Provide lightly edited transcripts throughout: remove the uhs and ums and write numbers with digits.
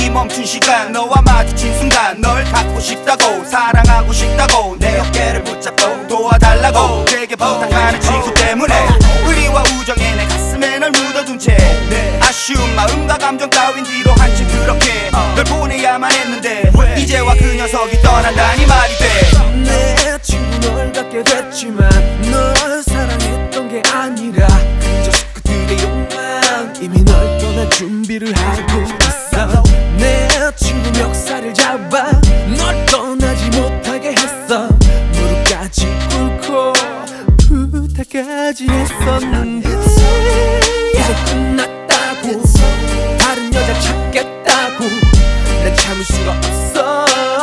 이 멈춘 시간 너와 마주친 순간 널 갖고 싶다고 사랑하고 싶다고 내 어깨를 붙잡고 도와달라고 내게 부탁하는 친구 때문에 의리와 우정에 내 가슴에 널 묻어둔 채 아쉬운 마음과 감정 따윈 뒤로 한층 그렇게 널 보내야만 했는데 이제와 그 녀석이 떠난다니 말이 돼. 내 친구 널 갖게 됐지만 널 사랑했던 게 아니라 그저 식구들의 욕망 이미 널 떠날 준비를 하고 있어. 내 친구 멱살을 잡아 널 떠나지 못하게 했어. 무릎까지 꿇고 부탁까지 했었는데 이제 끝났다고 다른 여자 찾겠다고 난 참을 수가 없어.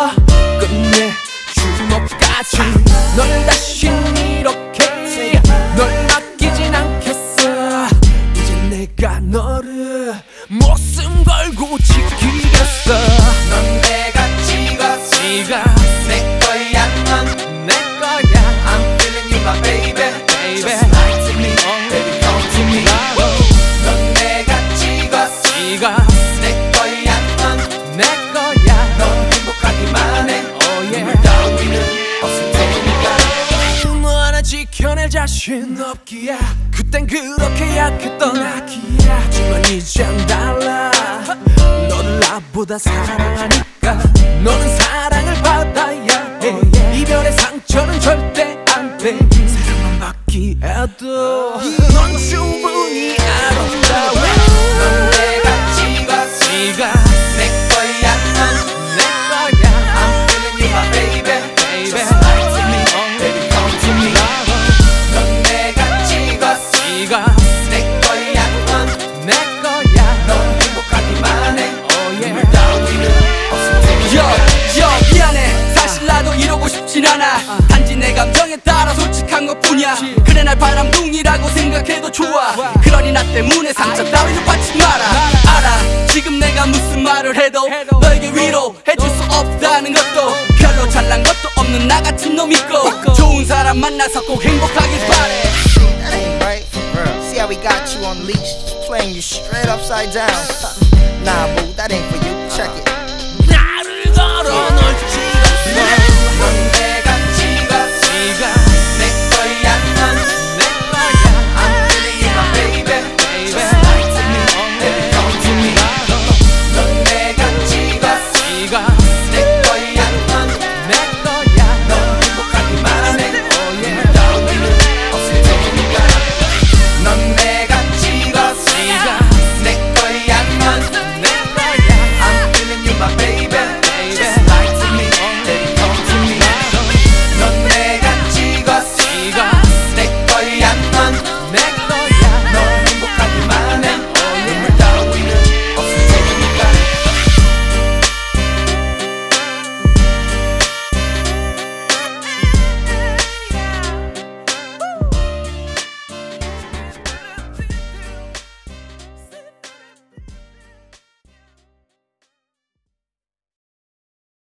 끝내 주먹까지 널 다신 이렇게 널 맡기진 않겠어. 이제 내가 너를 목숨 걸고 지키겠어. 넌 내가 찍었어 내 거야 넌 내 거야 I'm feeling you my baby Just lie to me baby come to me 넌 내가 찍었어 내 거야 넌 내 거야 넌 행복하기만 해 눈물 따위는 없을 테니까 너 하나 지켜낼 자신 없기야. 그땐 그렇게 약했던 아기야. 하지만 이젠 달라. 너를 나보다 사랑하니까. 너는 사랑을 받아야 해. 이별의 상처는 절대 안 돼. 사랑만 받기 해도 넌 충분히 아름다워. 넌 내가 찍었어 내 거야 넌 내 거야 I'm feeling you my baby Just lie to me baby come to me 넌 내가 찍었어 내 거야 넌 내 거야 넌 행복하기만 해 눈물 따위는 없을 테니까 미안해 사실 나도 이러고 싶진 않아. 단지 내 감정에 따라 솔직한 것 뿐이야. 그래 날 바람둥이라고 생각해도 좋아. 그러니 나 때문에 상처 따위는 받지 마라. 알아 지금 내가 무슨 말을 해도 너에게 위로해줄 수 없다는 것도 별로 잘난 것도 없는 나 같은 놈 있고 좋은 사람 만나서 꼭 행복하길 바래. That ain't right. See how we got you on leash, just playing you straight upside down. Nah, boo, that ain't for you. Check it. 나를 걸어 널